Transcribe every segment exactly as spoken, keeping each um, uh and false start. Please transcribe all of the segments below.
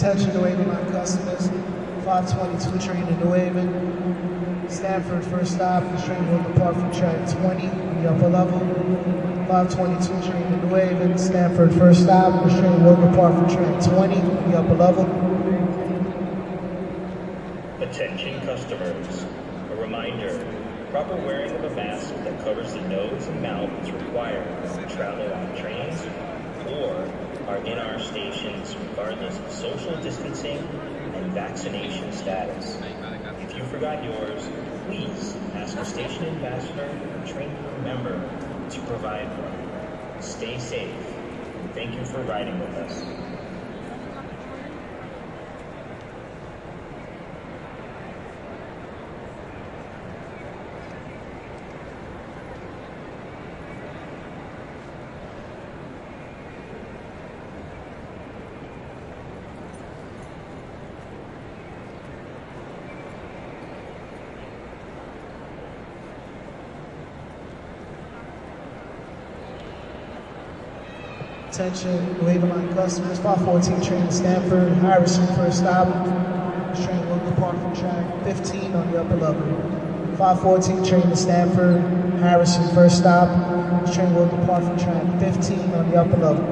Attention New Haven line customers, five twenty-two train to New Haven. Stanford first stop, the train will depart from track twenty on the upper level. five twenty-two train to New Haven. Stanford first stop, the train will depart from track twenty on the upper level. Attention customers, a reminder, proper wearing of a mask that covers the nose and mouth is required when we travel on trains or are in our stations regardless of social distancing and vaccination status. If you forgot yours, please ask a station ambassador or train crew member to provide one. Stay safe, and thank you for riding with us. Attention New Haven line customers, five fourteen train to Stanford, Harrison first stop. This train will depart from track fifteen on the upper level. five fourteen train to Stanford, Harrison first stop. This train will depart from track fifteen on the upper level.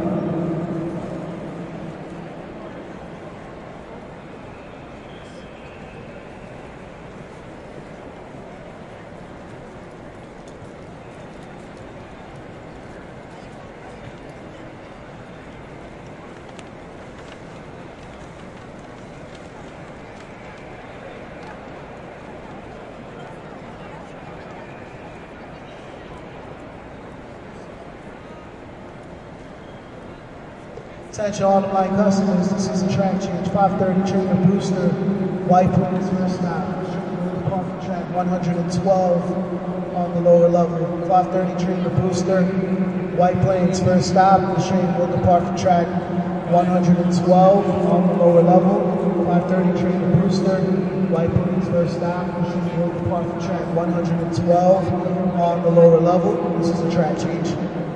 Attention all the line customers, this is a track change. five thirty train to Brewster, White Plains first stop. Train will depart from track one hundred twelve on the lower level. five thirty train to Brewster, White Plains first stop. The train will depart from track one hundred twelve on the lower level. five thirty train to Brewster, White Plains first stop. The train will depart from track one hundred twelve on the lower level. This is a track change.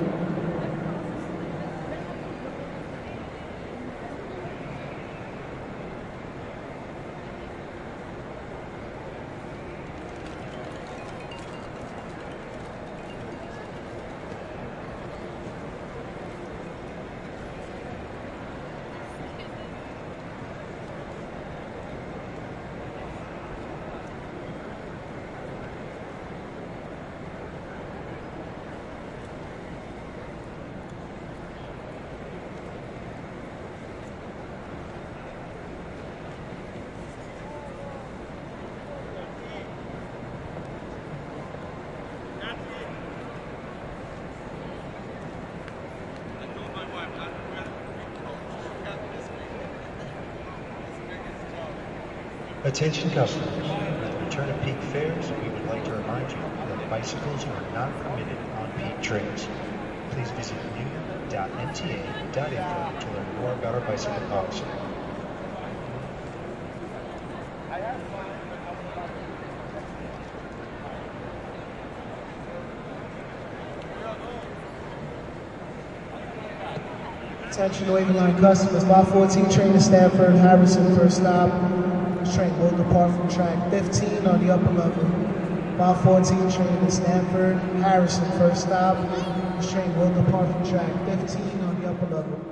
Attention customers, with the return of peak fares, we would like to remind you that bicycles are not permitted on peak trains. Please visit new dot M T A dot info to learn more about our bicycle policy. Attention New Haven line customers, five fourteen train to Stanford, Harrison first stop. This train will depart from track fifteen on the upper level. five fourteen train to Stanford, Harrison first stop. This train will depart from track fifteen on the upper level.